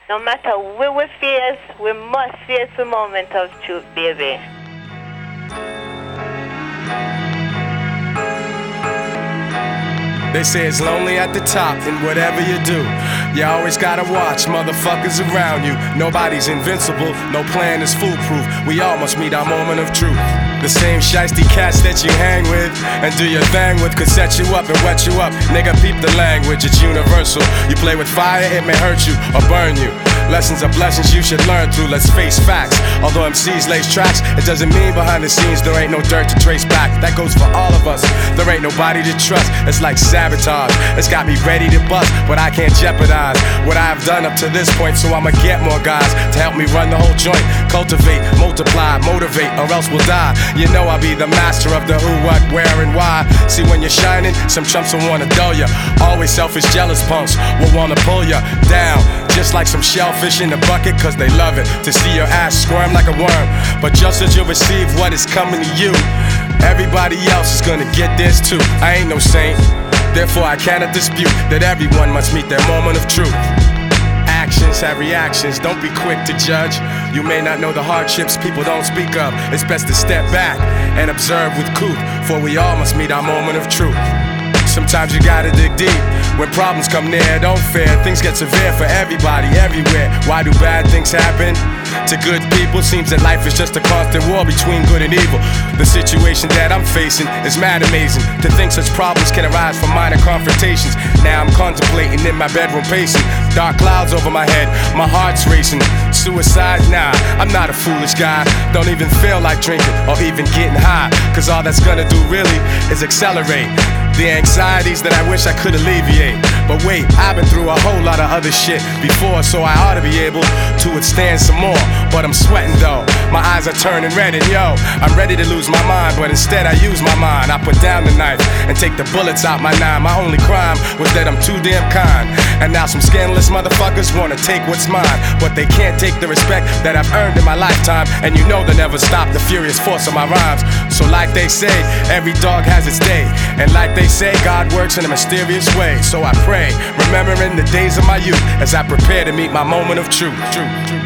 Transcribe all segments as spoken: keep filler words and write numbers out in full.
No matter where we face, we must face the moment of truth, baby. They say it's lonely at the top, and whatever you do, you always gotta watch motherfuckers around you. Nobody's invincible, no plan is foolproof. We all must meet our moment of truth. The same shiesty cats that you hang with and do your thing with could set you up and wet you up. Nigga, peep the language, it's universal. You play with fire, it may hurt you or burn you. Lessons are blessings you should learn through, let's face facts. Although M Cs lace tracks, it doesn't mean behind the scenes there ain't no dirt to trace back. That goes for all of us, there ain't nobody to trust. It's like sabotage, it's got me ready to bust, but I can't jeopardize what I have done up to this point. So I'ma get more guys to help me run the whole joint. Cultivate, multiply, motivate, or else we'll die. You know I'll be the master of the who, what, where, and why. See, when you're shining, some chumps will wanna dull ya. Always selfish, jealous punks will wanna pull ya down, just like some shellfish in the bucket, cause they love it to see your ass squirm like a worm. But just as you receive what is coming to you, everybody else is gonna get this too. I ain't no saint, therefore I cannot dispute that everyone must meet their moment of truth. Actions have reactions, don't be quick to judge. You may not know the hardships people don't speak of. It's best to step back and observe with couth, for we all must meet our moment of truth. Sometimes you gotta dig deep. When problems come near, don't fear. Things get severe for everybody, everywhere. Why do bad things happen to good people? Seems that life is just a constant war between good and evil. The situation that I'm facing is mad amazing. To think such problems can arise from minor confrontations. Now I'm contemplating in my bedroom pacing. Dark clouds over my head, my heart's racing. Suicide? Nah, I'm not a foolish guy. Don't even feel like drinking or even getting high, cause all that's gonna do really is accelerate the anxieties that I wish I could alleviate. But wait, I've been through a whole lot of other shit before, so I ought to be able to withstand some more. But I'm sweating though, my eyes are turning red, and yo, I'm ready to lose my mind, but instead I use my mind. I put down the knife and take the bullets out my nine. My only crime was that I'm too damn kind, and now some scandalous motherfuckers wanna take what's mine, but they can't take the respect that I've earned in my lifetime. And you know they'll never stop the furious force of my rhymes. So like they say, every dog has its day, and like they say, God works in a mysterious way. So I pray, remembering the days of my youth as I prepare to meet my moment of truth. truth, truth.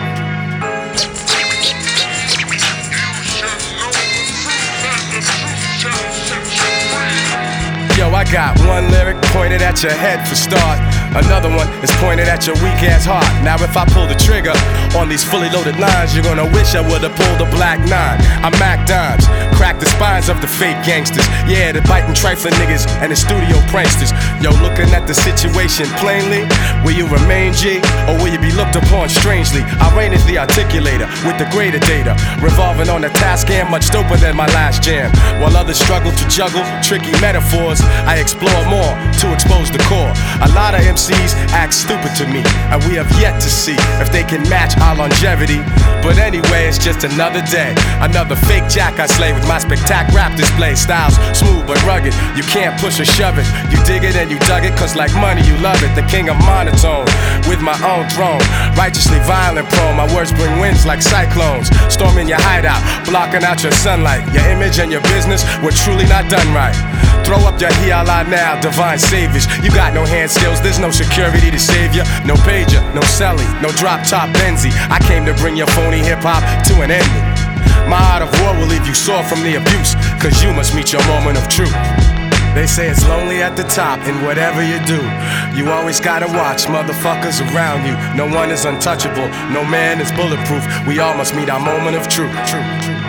Yo, I got one lyric pointed at your head for start. Another one is pointed at your weak ass heart. Now if I pull the trigger on these fully loaded lines, you're gonna wish I would've pulled a black nine. I'm Mac Dimes, crack the spines of the fake gangsters. Yeah, the biting trifling niggas and the studio pranksters. Yo, looking at the situation plainly, will you remain G, or will you be looked upon strangely? I reign as the articulator with the greater data, revolving on a task and much doper than my last jam. While others struggle to juggle tricky metaphors, I explore more to expose the core. A lot of M Cs act stupid to me, and we have yet to see if they can match our longevity. But anyway, it's just another day, another fake jack I slay with my spectac rap display. Styles smooth but rugged, you can't push or shove it. You dig it and you dug it, cause like money you love it. The king of monotone, with my own throne, righteously violent prone. My words bring winds like cyclones, storming your hideout, blocking out your sunlight. Your image and your business were truly not done right. Throw up your hiala now, divine saviors. You got no hand skills, there's no security to save you. No pager, no celly, no drop top Benzie. I came to bring your phony hip-hop to an ending. My art of war will leave you sore from the abuse, cause you must meet your moment of truth. They say it's lonely at the top, and whatever you do, you always gotta watch motherfuckers around you. No one is untouchable, no man is bulletproof. We all must meet our moment of truth. truth, truth.